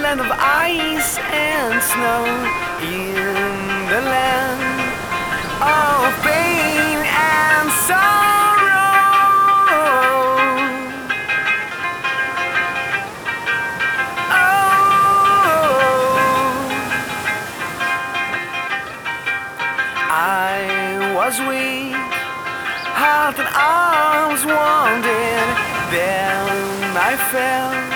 land of ice and snow, in the land of pain and sorrow. I was weak, heart and arms wounded. Then I fell